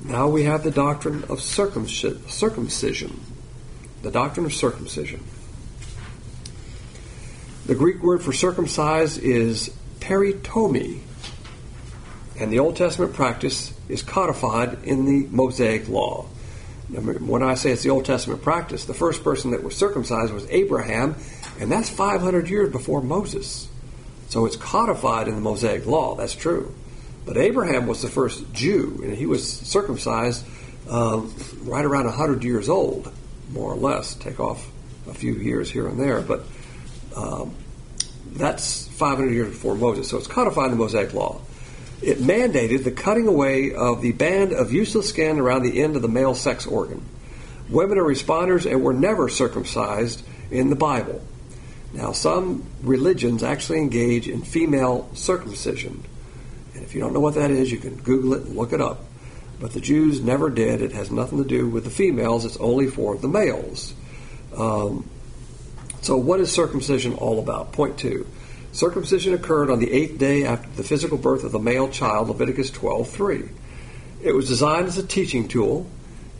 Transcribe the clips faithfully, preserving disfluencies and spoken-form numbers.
Now we have the doctrine of circumcision. The doctrine of circumcision. The Greek word for circumcise is peritomi, and the Old Testament practice is codified in the Mosaic Law. When I say it's the Old Testament practice, the first person that was circumcised was Abraham, and that's five hundred years before Moses. So it's codified in the Mosaic Law, that's true. But Abraham was the first Jew, and he was circumcised uh, right around one hundred years old, more or less, take off a few years here and there, but um, that's five hundred years before Moses, so it's codified in the Mosaic Law. It mandated the cutting away of the band of useless skin around the end of the male sex organ. Women are responders and were never circumcised in the Bible. Now, some religions actually engage in female circumcision. And if you don't know what that is, you can Google it and look it up. But the Jews never did. It has nothing to do with the females. It's only for the males. Um, so what is circumcision all about? Point two. Circumcision occurred on the eighth day after the physical birth of the male child, Leviticus twelve three. It was designed as a teaching tool,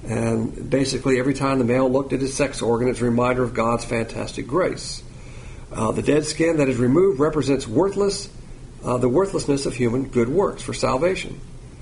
and basically every time the male looked at his sex organ, it's a reminder of God's fantastic grace. Uh, the dead skin that is removed represents worthless, uh, the worthlessness of human good works for salvation,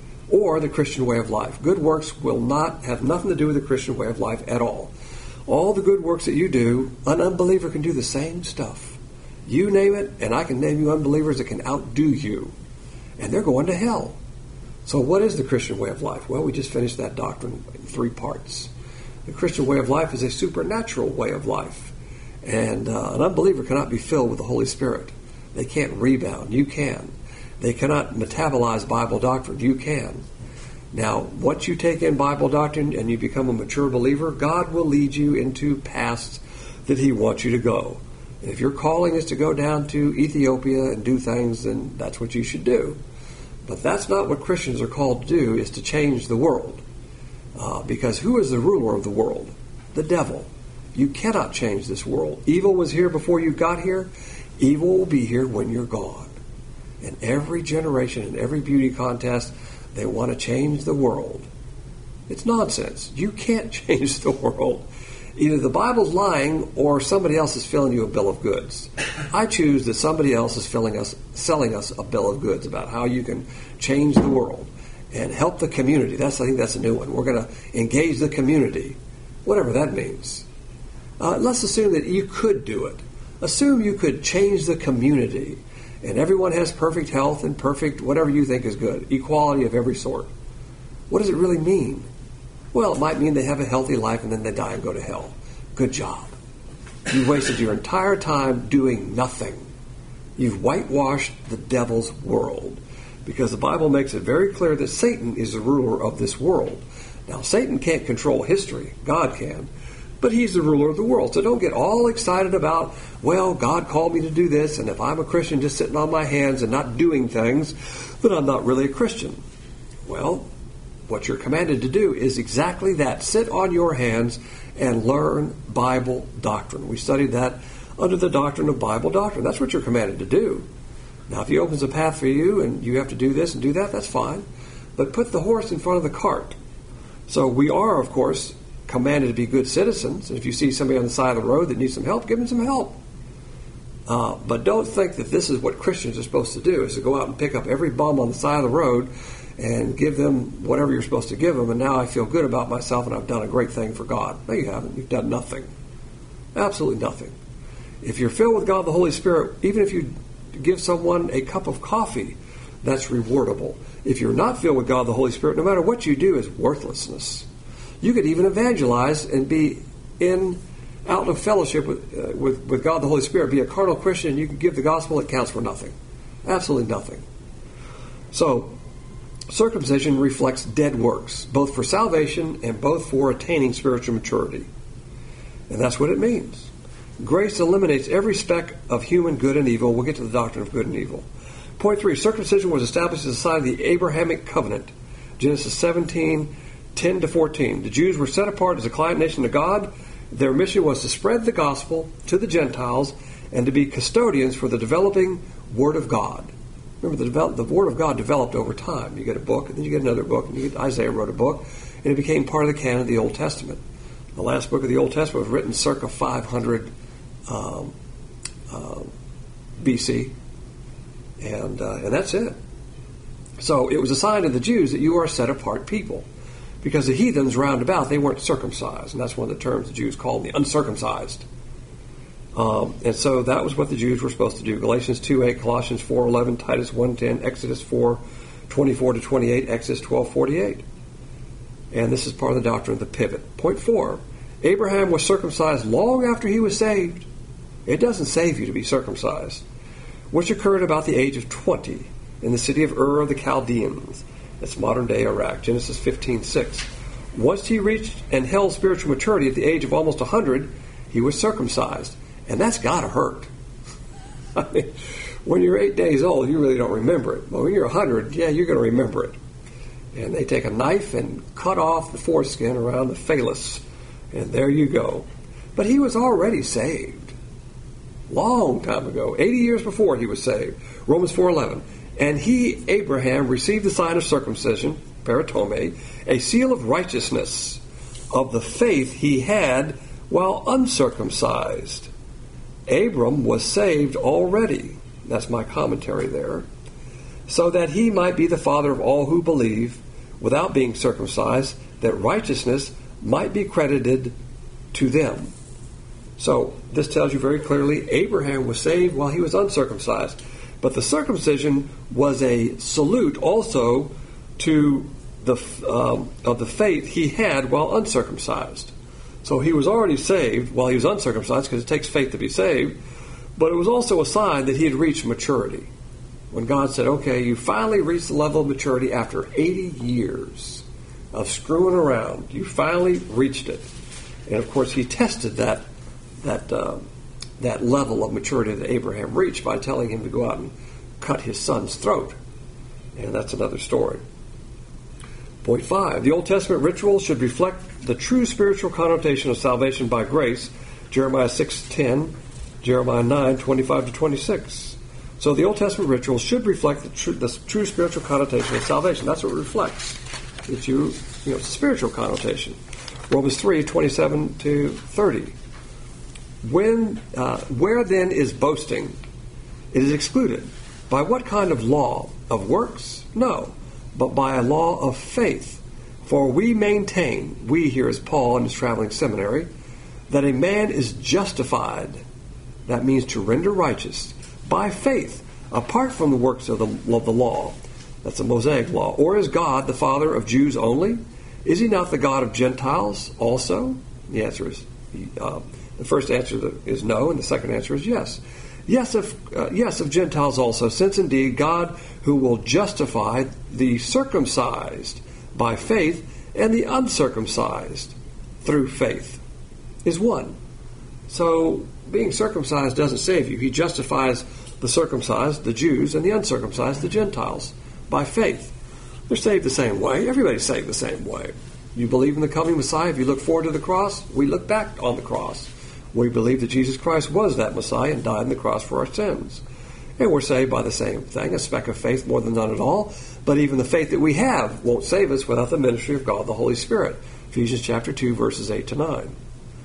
or the Christian way of life. Good works will not have nothing to do with the Christian way of life at all. All the good works that you do, an unbeliever can do the same stuff. You name it, and I can name you unbelievers that can outdo you. And they're going to hell. So what is the Christian way of life? Well, we just finished that doctrine in three parts. The Christian way of life is a supernatural way of life. And uh, an unbeliever cannot be filled with the Holy Spirit. They can't rebound. You can. They cannot metabolize Bible doctrine. You can. Now, once you take in Bible doctrine and you become a mature believer, God will lead you into paths that He wants you to go. And if your calling is to go down to Ethiopia and do things, then that's what you should do. But that's not what Christians are called to do, is to change the world. Uh, because who is the ruler of the world? The devil. You cannot change this world. Evil was here before you got here. Evil will be here when you're gone. In every generation, in every beauty contest, they want to change the world. It's nonsense. You can't change the world. Either the Bible's lying or somebody else is filling you a bill of goods. I choose that somebody else is filling us, selling us a bill of goods about how you can change the world and help the community. That's I think that's a new one. We're going to engage the community, whatever that means. Uh, let's assume that you could do it. Assume you could change the community and everyone has perfect health and perfect whatever you think is good, equality of every sort. What does it really mean? Well, it might mean they have a healthy life and then they die and go to hell. Good job. You wasted your entire time doing nothing. You've whitewashed the devil's world, because the Bible makes it very clear that Satan is the ruler of this world. Now, Satan can't control history. God can. But he's the ruler of the world. So don't get all excited about, well, God called me to do this, and if I'm a Christian just sitting on my hands and not doing things, then I'm not really a Christian. Well, what you're commanded to do is exactly that. Sit on your hands and learn Bible doctrine. We studied that under the doctrine of Bible doctrine. That's what you're commanded to do. Now, if He opens a path for you and you have to do this and do that, that's fine. But put the horse in front of the cart. So we are, of course, commanded to be good citizens. And if you see somebody on the side of the road that needs some help, give them some help. Uh, but don't think that this is what Christians are supposed to do, is to go out and pick up every bum on the side of the road and give them whatever you're supposed to give them, and now I feel good about myself and I've done a great thing for God. No, you haven't. You've done nothing. Absolutely nothing. If you're filled with God the Holy Spirit, even if you give someone a cup of coffee, that's rewardable. If you're not filled with God the Holy Spirit, no matter what you do is worthlessness. You could even evangelize and be in out of fellowship with, uh, with, with God the Holy Spirit, be a carnal Christian, and you can give the gospel, it counts for nothing. Absolutely nothing. So, circumcision reflects dead works, both for salvation and both for attaining spiritual maturity. And that's what it means. Grace eliminates every speck of human good and evil. We'll get to the doctrine of good and evil. Point three, circumcision was established as a sign of the Abrahamic covenant. Genesis seventeen, ten to fourteen. The Jews were set apart as a client nation to God. Their mission was to spread the gospel to the Gentiles and to be custodians for the developing Word of God. Remember, the, develop, the Word of God developed over time. You get a book, and then you get another book, and you get, Isaiah wrote a book, and it became part of the canon of the Old Testament. The last book of the Old Testament was written circa five hundred um, uh, B C, and uh, and that's it. So it was a sign to the Jews that you are a set-apart people, because the heathens round about, they weren't circumcised, and that's one of the terms the Jews called the uncircumcised. Um, and so that was what the Jews were supposed to do. Galatians two eight, Colossians four eleven, Titus one ten, Exodus four twenty-four to twenty-eight, Exodus twelve forty-eight. And this is part of the doctrine of the pivot. Point four, Abraham was circumcised long after he was saved. It doesn't save you to be circumcised, which occurred about the age of twenty in the city of Ur of the Chaldeans. That's modern-day Iraq, Genesis fifteen six. Once he reached and held spiritual maturity at the age of almost one hundred, he was circumcised. And that's got to hurt. I mean, when you're eight days old, you really don't remember it. But when you're one hundred, yeah, you're going to remember it. And they take a knife and cut off the foreskin around the phallus. And there you go. But he was already saved. Long time ago. eighty years before he was saved. Romans four eleven. And he, Abraham, received the sign of circumcision, paratome, a seal of righteousness of the faith he had while uncircumcised. Abram was saved already. That's my commentary there. So that he might be the father of all who believe, without being circumcised, that righteousness might be credited to them. So this tells you very clearly Abraham was saved while he was uncircumcised. But the circumcision was a salute also to the um, of the faith he had while uncircumcised. So he was already saved while he was uncircumcised, because it takes faith to be saved. But it was also a sign that he had reached maturity. When God said, okay, you finally reached the level of maturity after eighty years of screwing around. You finally reached it. And of course, he tested that that uh, that level of maturity that Abraham reached by telling him to go out and cut his son's throat. And that's another story. Point five, the Old Testament rituals should reflect the true spiritual connotation of salvation by grace, Jeremiah six ten, Jeremiah nine twenty-five to twenty-six. So the Old Testament rituals should reflect the true, the true spiritual connotation of salvation. That's what it reflects. It's you, you know, spiritual connotation. Romans three twenty-seven to thirty. When, uh, where then is boasting? It is excluded. By what kind of law? Of works? No, but by a law of faith. For we maintain, we here as Paul in his traveling seminary, that a man is justified, that means to render righteous, by faith, apart from the works of the, of the law. That's the Mosaic law. Or is God the Father of Jews only? Is he not the God of Gentiles also? The answer is, uh, the first answer is no, and the second answer is yes. Yes, of, uh, yes, of Gentiles also, since indeed God, who will justify the circumcised by faith and the uncircumcised through faith, is one. So being circumcised doesn't save you. He justifies the circumcised, the Jews, and the uncircumcised, the Gentiles, by faith. They're saved the same way. Everybody's saved the same way. You believe in the coming Messiah. If you look forward to the cross, we look back on the cross. We believe that Jesus Christ was that Messiah and died on the cross for our sins. And we're saved by the same thing, a speck of faith more than none at all. But even the faith that we have won't save us without the ministry of God, the Holy Spirit. Ephesians chapter two, verses eight to nine.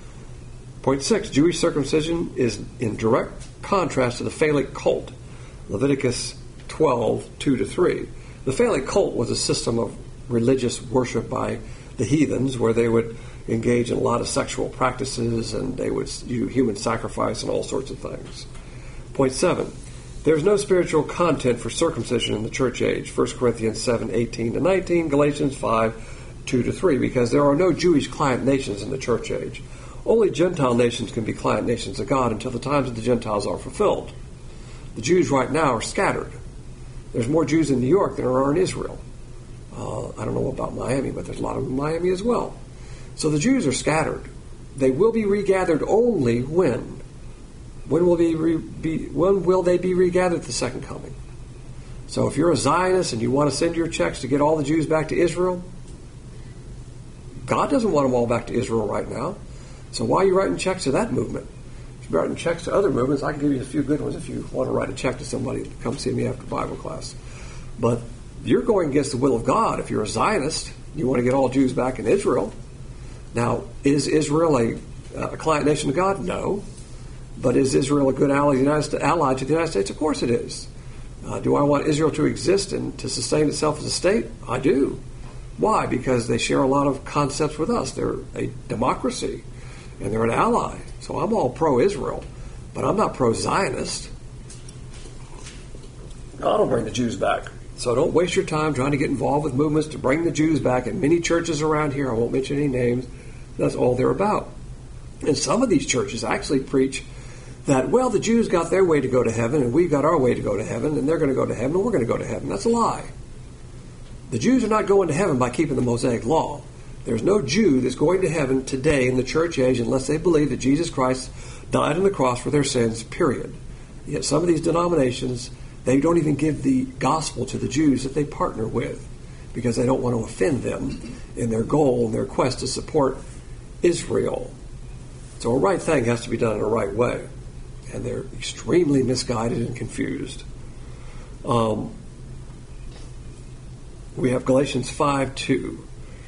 Point six, Jewish circumcision is in direct contrast to the Phalic cult, Leviticus twelve, two to three. The Phalic cult was a system of religious worship by the heathens where they would engage in a lot of sexual practices and they would do human sacrifice and all sorts of things. Point seven, there's no spiritual content for circumcision in the church age, First Corinthians seven, eighteen to nineteen, Galatians five, two to three, because there are no Jewish client nations in the church age. Only Gentile nations can be client nations of God until the times of the Gentiles are fulfilled. The Jews right now are scattered. There's more Jews in New York than there are in Israel. Uh, I don't know about Miami, but there's a lot of them in Miami as well. So the Jews are scattered. They will be regathered only when? When will they re- be? When will they be regathered at the second coming? So if you're a Zionist and you want to send your checks to get all the Jews back to Israel, God doesn't want them all back to Israel right now. So why are you writing checks to that movement? writing checks to other movements. I can give you a few good ones if you want to write a check to somebody to come see me after Bible class. But you're going against the will of God if you're a Zionist. You want to get all Jews back in Israel. Now, is Israel a, a client nation of God? No. But is Israel a good ally to the United States, ally to the United States? Of course it is. Uh, do I want Israel to exist and to sustain itself as a state? I do. Why? Because they share a lot of concepts with us. They're a democracy, and they're an ally. So I'm all pro-Israel, but I'm not pro-Zionist. God will bring the Jews back. So don't waste your time trying to get involved with movements to bring the Jews back. In many churches around here, I won't mention any names, that's all they're about. And some of these churches actually preach that, well, the Jews got their way to go to heaven, and we've got our way to go to heaven, and they're going to go to heaven, and we're going to go to heaven. That's a lie. The Jews are not going to heaven by keeping the Mosaic Law. There's no Jew that's going to heaven today in the church age unless they believe that Jesus Christ died on the cross for their sins, period. Yet some of these denominations, they don't even give the gospel to the Jews that they partner with because they don't want to offend them in their goal and their quest to support Israel. So a right thing has to be done in a right way. And they're extremely misguided and confused. Um, we have Galatians five two.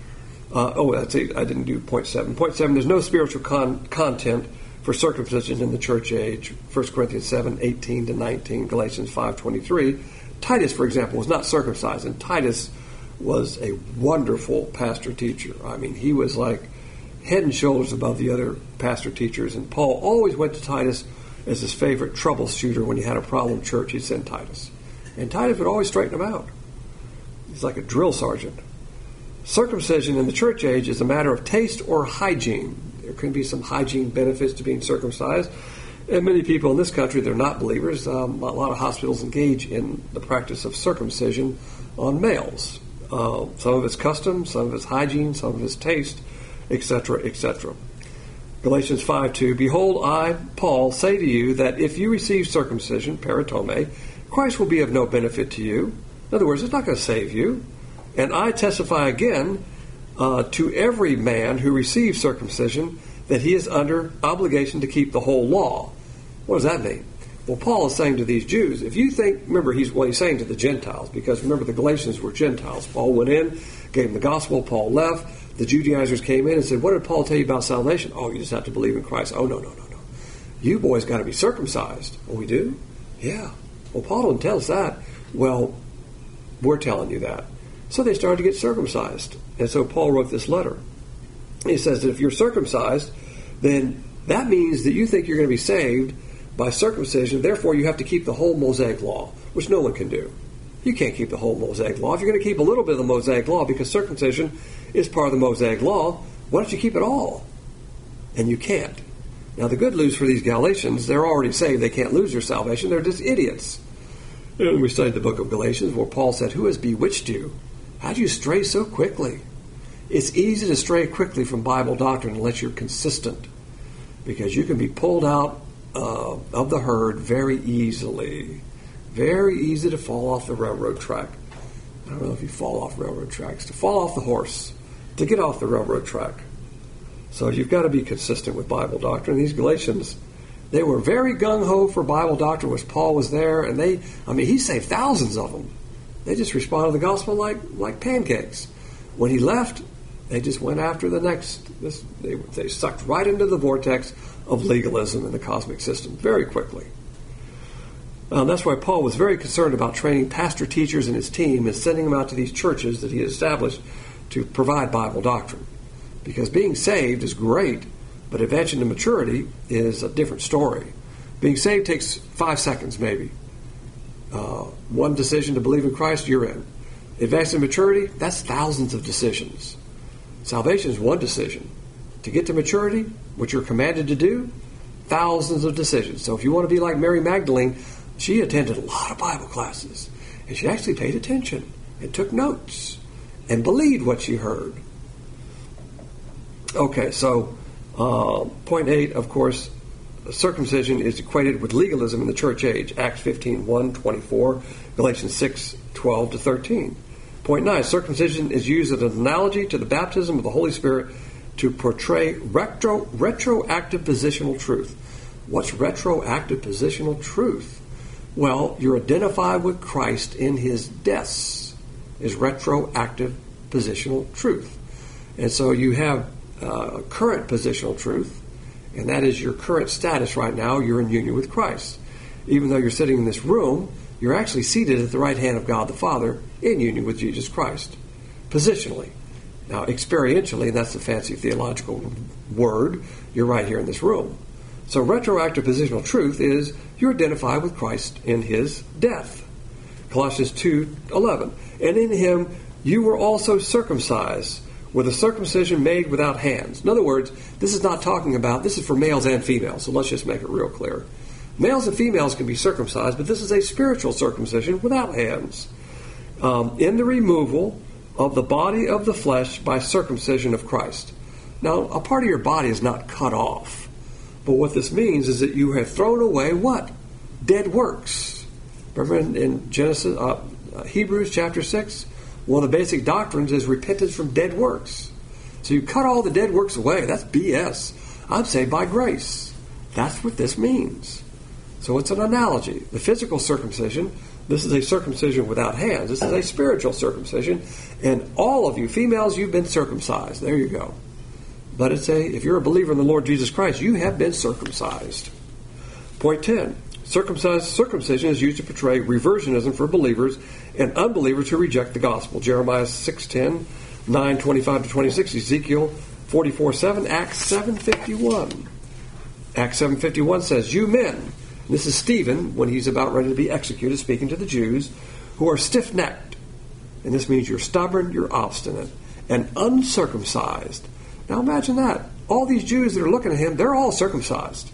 Uh, oh, that's it. I didn't do point seven. Point seven, there's no spiritual con- content for circumcision in the church age. First Corinthians seven eighteen to nineteen, Galatians five twenty-three. Titus, for example, was not circumcised, and Titus was a wonderful pastor teacher. I mean, he was like head and shoulders above the other pastor teachers, and Paul always went to Titus as his favorite troubleshooter. When he had a problem church, he'd send Titus. And Titus would always straighten him out. He's like a drill sergeant. Circumcision in the church age is a matter of taste or hygiene. There can be some hygiene benefits to being circumcised. And many people in this country, they're not believers. Um, a lot of hospitals engage in the practice of circumcision on males. Uh, some of it's custom, some of it's hygiene, some of it's taste, et cetera, et cetera. Galatians five two, behold, I, Paul, say to you that if you receive circumcision, peritome, Christ will be of no benefit to you. In other words, it's not going to save you. And I testify again uh, to every man who receives circumcision that he is under obligation to keep the whole law. What does that mean? Well, Paul is saying to these Jews, if you think, remember, he's what he's saying to the Gentiles, because remember the Galatians were Gentiles. Paul went in, gave them the gospel, Paul left. The Judaizers came in and said, what did Paul tell you about salvation? Oh, you just have to believe in Christ. Oh, no, no, no, no. You boys got to be circumcised. Oh, we do? Yeah. Well, Paul didn't tell us that. Well, we're telling you that. So they started to get circumcised. And so Paul wrote this letter. He says that if you're circumcised, then that means that you think you're going to be saved by circumcision. Therefore, you have to keep the whole Mosaic Law, which no one can do. You can't keep the whole Mosaic Law. If you're going to keep a little bit of the Mosaic Law, because circumcision is part of the Mosaic Law, why don't you keep it all? And you can't. Now, the good news for these Galatians, they're already saved. They can't lose their salvation. They're just idiots. And we studied the book of Galatians where Paul said, who has bewitched you? How do you stray so quickly? It's easy to stray quickly from Bible doctrine unless you're consistent, because you can be pulled out uh, of the herd very easily. Very easy to fall off the railroad track. I don't know if you fall off railroad tracks. To fall off the horse, to get off the railroad track. So you've got to be consistent with Bible doctrine. These Galatians, they were very gung-ho for Bible doctrine, which Paul was there, and they, I mean, he saved thousands of them. They just responded to the gospel like like pancakes. When he left, they just went after the next. This, they, they sucked right into the vortex of legalism in the cosmic system very quickly. Um, that's why Paul was very concerned about training pastor teachers and his team and sending them out to these churches that he had established to provide Bible doctrine. Because being saved is great, but advancing to maturity is a different story. Being saved takes five seconds maybe. Uh, one decision to believe in Christ, you're in. Advancing to maturity, that's thousands of decisions. Salvation is one decision. To get to maturity, what you're commanded to do, thousands of decisions. So if you want to be like Mary Magdalene, she attended a lot of Bible classes, and she actually paid attention and took notes and believed what she heard. Okay, so uh, point eight, of course, circumcision is equated with legalism in the church age. Acts fifteen, one, twenty-four, Galatians six, twelve to thirteen. Point nine, circumcision is used as an analogy to the baptism of the Holy Spirit to portray retro, retroactive positional truth. What's retroactive positional truth? Well, you're identified with Christ in his deaths is retroactive positional truth. And so you have uh, current positional truth, and that is your current status right now. You're in union with Christ. Even though you're sitting in this room, you're actually seated at the right hand of God the Father in union with Jesus Christ, positionally. Now, experientially, and that's the fancy theological word, you're right here in this room. So retroactive positional truth is you're identified with Christ in his death. Colossians two eleven. And in him you were also circumcised with a circumcision made without hands. In other words, this is not talking about, this is for males and females, so let's just make it real clear. Males and females can be circumcised, but this is a spiritual circumcision without hands. Um, in the removal of the body of the flesh by circumcision of Christ. Now, a part of your body is not cut off. But what this means is that you have thrown away what? Dead works. Remember in, in Genesis, uh, Hebrews chapter six? One of the basic doctrines is repentance from dead works. So you cut all the dead works away. That's B S. I'm saved by grace. That's what this means. So it's an analogy. The physical circumcision, this is a circumcision without hands. This is a spiritual circumcision. And all of you, females, you've been circumcised. There you go. But it's a, if you're a believer in the Lord Jesus Christ, you have been circumcised. Point ten. Circumcised, circumcision is used to portray reversionism for believers and unbelievers who reject the gospel. Jeremiah six ten, nine twenty-five to twenty-six, Ezekiel forty-four seven, Acts seven fifty-one. Acts seven fifty-one says, you men, this is Stephen when he's about ready to be executed, speaking to the Jews, who are stiff-necked. And this means you're stubborn, you're obstinate, and uncircumcised. Now imagine that. All these Jews that are looking at him, they're all circumcised.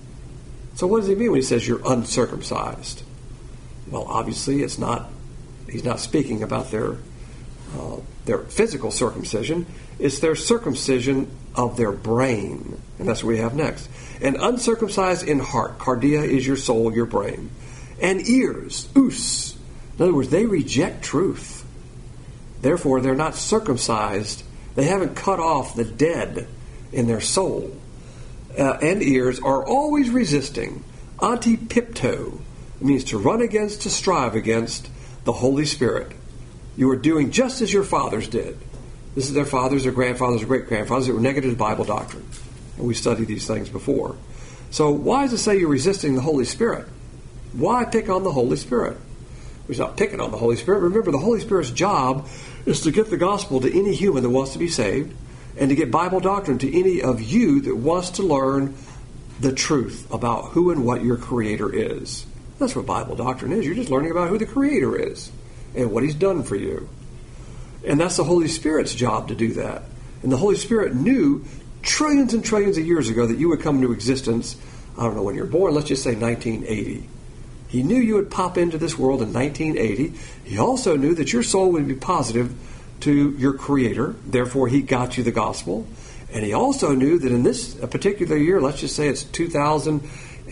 So what does he mean when he says you're uncircumcised? Well, obviously it's not, he's not speaking about their uh, their physical circumcision. It's their circumcision of their brain. And that's what we have next. And uncircumcised in heart. Cardia is your soul, your brain. And ears, us. In other words, they reject truth. Therefore, they're not circumcised. They haven't cut off the dead in their soul. Uh, and ears are always resisting. Antipipto means to run against, to strive against the Holy Spirit. You are doing just as your fathers did. This is their fathers, their grandfathers, their great-grandfathers that were negative to Bible doctrine. And we studied these things before. So why does it say you're resisting the Holy Spirit? Why pick on the Holy Spirit? He's not picking on the Holy Spirit. Remember, the Holy Spirit's job is to get the gospel to any human that wants to be saved and to get Bible doctrine to any of you that wants to learn the truth about who and what your Creator is. That's what Bible doctrine is. You're just learning about who the Creator is and what He's done for you. And that's the Holy Spirit's job to do that. And the Holy Spirit knew trillions and trillions of years ago that you would come into existence, I don't know when you were born, let's just say nineteen eighty. He knew you would pop into this world in nineteen eighty. He also knew that your soul would be positive to your Creator. Therefore, He got you the gospel. And He also knew that in this particular year, let's just say it's two thousand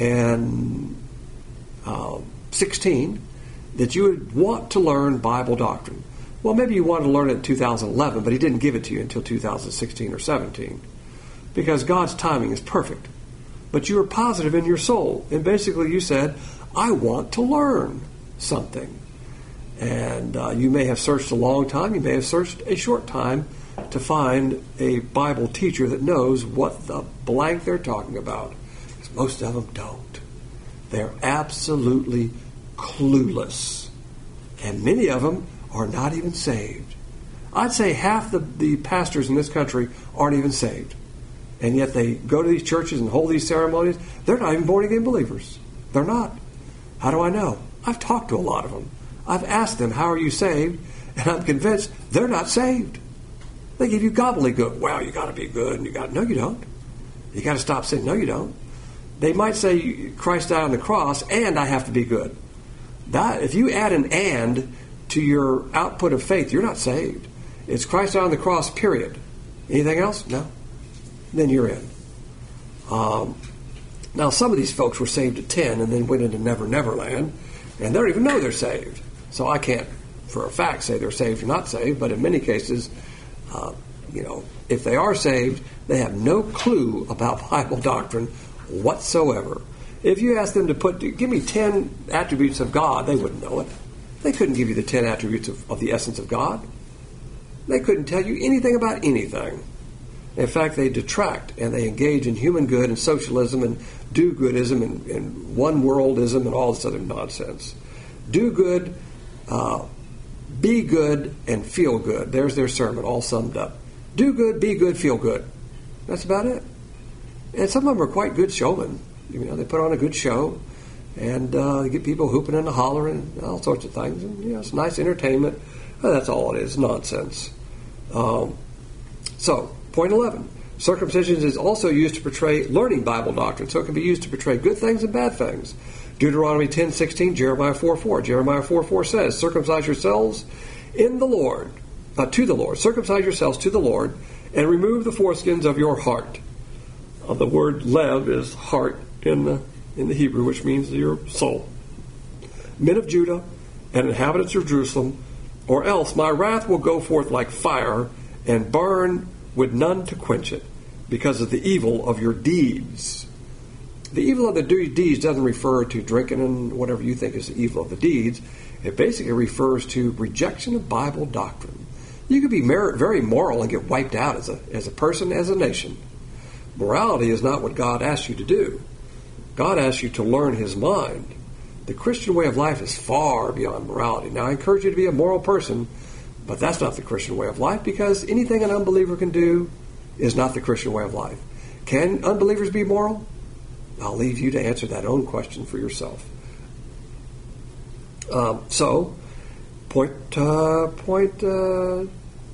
sixteen, that you would want to learn Bible doctrine. Well, maybe you wanted to learn it in two thousand eleven, but He didn't give it to you until two thousand sixteen or seventeen. Because God's timing is perfect. But you were positive in your soul. And basically you said, I want to learn something. And uh, you may have searched a long time. You may have searched a short time to find a Bible teacher that knows what the blank they're talking about. Because most of them don't. They're absolutely clueless. And many of them are not even saved. I'd say half the, the pastors in this country aren't even saved. And yet they go to these churches and hold these ceremonies. They're not even born-again believers. They're not. How do I know? I've talked to a lot of them. I've asked them, how are you saved? And I'm convinced they're not saved. They give you gobbledygook. Well, you got to be good. And you got No, you don't. You got to stop saying, no, you don't. They might say Christ died on the cross and I have to be good. That, if you add an and to your output of faith, you're not saved. It's Christ died on the cross, period. Anything else? No. Then you're in. Um, now, some of these folks were saved at ten and then went into Never Never Land, and they don't even know they're saved. So I can't, for a fact, say they're saved or not saved, but in many cases, uh, you know, if they are saved, they have no clue about Bible doctrine whatsoever. If you asked them to put, give me ten attributes of God, they wouldn't know it. They couldn't give you the ten attributes of, of the essence of God. They couldn't tell you anything about anything. In fact, they detract and they engage in human good and socialism and do-goodism and, and one-worldism and all this other nonsense. Do good, uh, be good, and feel good. There's their sermon, all summed up. Do good, be good, feel good. That's about it. And some of them are quite good showmen. You know, they put on a good show, and uh, they get people hooping and hollering and all sorts of things. And, you know, it's nice entertainment. Well, that's all it is, nonsense. Um, so, point eleven. Circumcision is also used to portray learning Bible doctrine, so it can be used to portray good things and bad things. Deuteronomy ten sixteen, Jeremiah four four. Jeremiah four four says, circumcise yourselves in the Lord, uh, to the Lord. Circumcise yourselves to the Lord, and remove the foreskins of your heart. Uh, the word lev is heart in the, in the Hebrew, which means your soul. Men of Judah and inhabitants of Jerusalem, or else my wrath will go forth like fire and burn with none to quench it, because of the evil of your deeds. The evil of the deeds doesn't refer to drinking and whatever you think is the evil of the deeds. It basically refers to rejection of Bible doctrine. You could be very moral and get wiped out as a, as a person, as a nation. Morality is not what God asks you to do. God asks you to learn His mind. The Christian way of life is far beyond morality. Now, I encourage you to be a moral person, but that's not the Christian way of life, because anything an unbeliever can do is not the Christian way of life. Can unbelievers be moral? I'll leave you to answer that own question for yourself. Um, so, point, uh, point uh,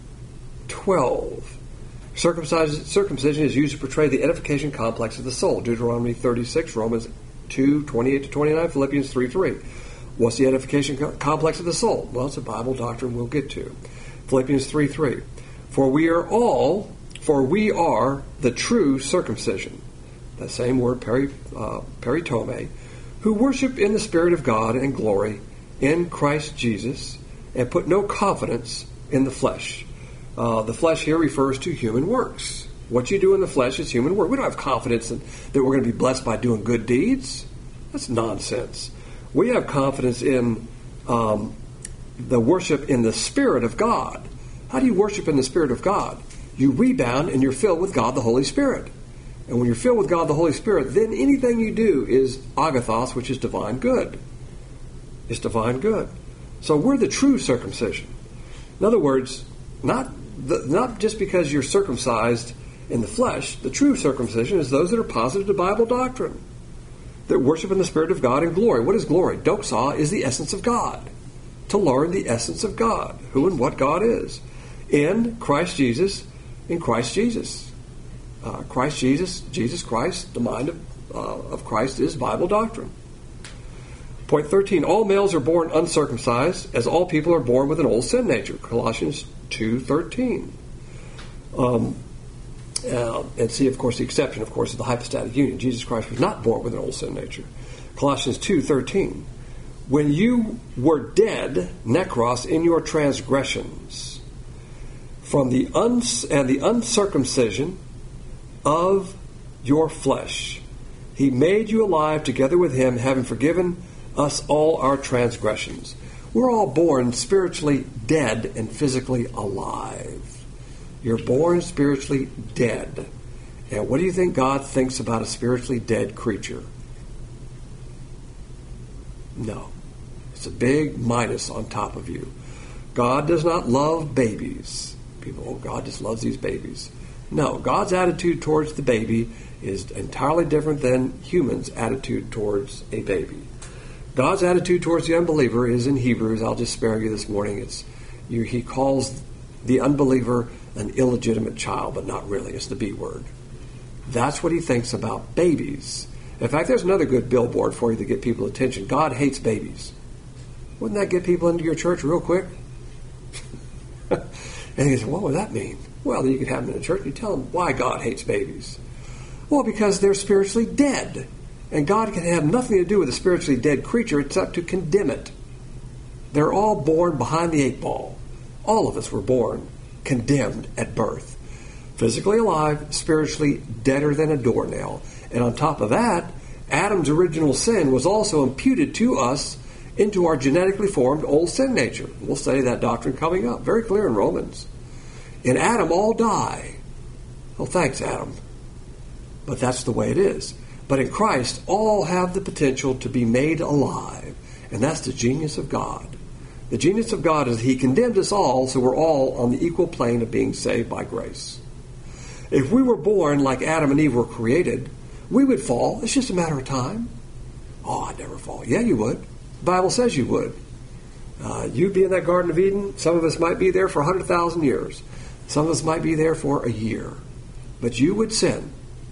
twelve. Circumcision is used to portray the edification complex of the soul. Deuteronomy thirty-six, Romans two twenty-eight to twenty-nine, Philippians three three. What's the edification co- complex of the soul? Well, it's a Bible doctrine we'll get to. Philippians three three. For we are all, for we are the true circumcision. That same word, peri, uh, peritome, who worship in the Spirit of God and glory in Christ Jesus, and put no confidence in the flesh. Uh, the flesh here refers to human works. What you do in the flesh is human work. We don't have confidence in, that we're going to be blessed by doing good deeds. That's nonsense. We have confidence in um, the worship in the Spirit of God. How do you worship in the Spirit of God? You rebound and you're filled with God the Holy Spirit. And when you're filled with God the Holy Spirit, then anything you do is agathos, which is divine good. It's divine good. So we're the true circumcision. In other words, not the, not just because you're circumcised in the flesh. The true circumcision is those that are positive to Bible doctrine, that worship in the Spirit of God in glory. What is glory? Doxa is the essence of God. To learn the essence of God, who and what God is, in Christ Jesus, in Christ Jesus. Uh, Christ Jesus, Jesus Christ, the mind of, uh, of Christ is Bible doctrine. Point thirteen, all males are born uncircumcised, as all people are born with an old sin nature. Colossians two thirteen. Um, uh, and see, of course, the exception, of course, is the hypostatic union. Jesus Christ was not born with an old sin nature. Colossians two thirteen. When you were dead, nekros, in your transgressions, from the uns- and the uncircumcision of your flesh, He made you alive together with Him, having forgiven us all our transgressions. We're all born spiritually dead and physically alive. You're born spiritually dead. And what do you think God thinks about a spiritually dead creature? No. It's a big minus on top of you. God does not love babies. People, oh, God just loves these babies. No, God's attitude towards the baby is entirely different than humans' attitude towards a baby. God's attitude towards the unbeliever is in Hebrews. I'll just spare you this morning. It's you, He calls the unbeliever an illegitimate child, but not really. It's the B word. That's what He thinks about babies. In fact, there's another good billboard for you to get people's attention. God hates babies. Wouldn't that get people into your church real quick? And you say, what would that mean? Well, then you could have them in the church and you tell them why God hates babies. Well, because they're spiritually dead. And God can have nothing to do with a spiritually dead creature except to condemn it. They're all born behind the eight ball. All of us were born condemned at birth. Physically alive, spiritually deader than a doornail. And on top of that, Adam's original sin was also imputed to us into our genetically formed old sin nature. We'll study that doctrine coming up. Very clear in Romans. In Adam, all die. Oh, thanks, Adam. But that's the way it is. But in Christ, all have the potential to be made alive. And that's the genius of God. The genius of God is He condemned us all, so we're all on the equal plane of being saved by grace. If we were born like Adam and Eve were created, we would fall. It's just a matter of time. Oh, I'd never fall. Yeah, you would. The Bible says you would. Uh, you'd be in that Garden of Eden. Some of us might be there for one hundred thousand years. Some of us might be there for a year. But you would sin.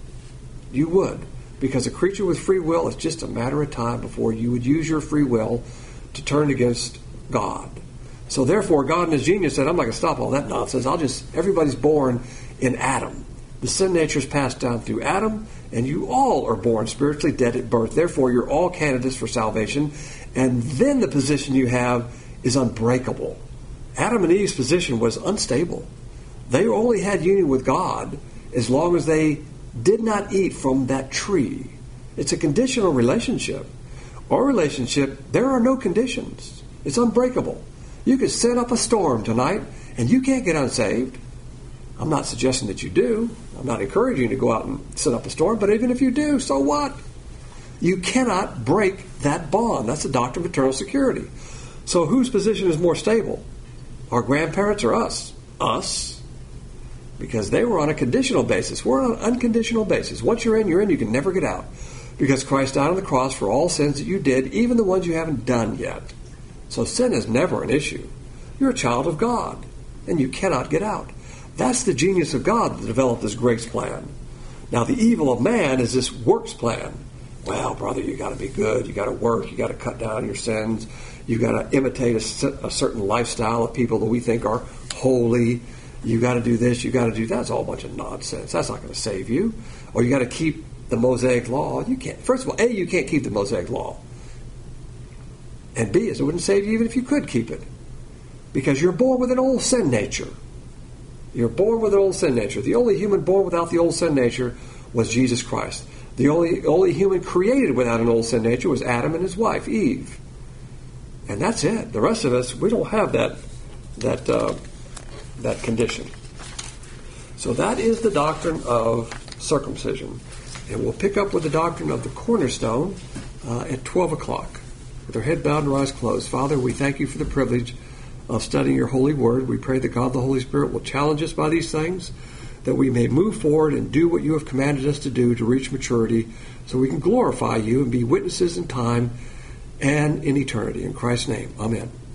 You would. Because a creature with free will, it's just a matter of time before you would use your free will to turn against God. So therefore, God in His genius said, I'm not going to stop all that nonsense. I'll just, everybody's born in Adam. The sin nature is passed down through Adam, and you all are born spiritually dead at birth. Therefore, you're all candidates for salvation. And then the position you have is unbreakable. Adam and Eve's position was unstable. They only had union with God as long as they did not eat from that tree. It's a conditional relationship. Our relationship, there are no conditions. It's unbreakable. You could set up a storm tonight, and you can't get unsaved. I'm not suggesting that you do. I'm not encouraging you to go out and set up a storm, but even if you do, so what? You cannot break that bond. That's the doctrine of eternal security. So whose position is more stable? Our grandparents or us? Us. Because they were on a conditional basis. We're on an unconditional basis. Once you're in, you're in. You can never get out. Because Christ died on the cross for all sins that you did, even the ones you haven't done yet. So sin is never an issue. You're a child of God, and you cannot get out. That's the genius of God that developed this grace plan. Now, the evil of man is this works plan. Well, brother, you got to be good. You got to work. You got to cut down your sins. You got to imitate a, a certain lifestyle of people that we think are holy. You got to do this. You got to do that. That's all a bunch of nonsense. That's not going to save you. Or you got to keep the Mosaic law. You can't. First of all, A, you can't keep the Mosaic law. And B, is it wouldn't save you even if you could keep it. Because you're born with an old sin nature. You're born with an old sin nature. The only human born without the old sin nature was Jesus Christ. The only only human created without an old sin nature was Adam and his wife, Eve. And that's it. The rest of us, we don't have that that uh, that condition. So that is the doctrine of circumcision. And we'll pick up with the doctrine of the cornerstone uh, at twelve o'clock. With our head bowed and our eyes closed. Father, we thank you for the privilege of studying your holy word. We pray that God the Holy Spirit will challenge us by these things, that we may move forward and do what you have commanded us to do to reach maturity, so we can glorify you and be witnesses in time and in eternity. In Christ's name, amen.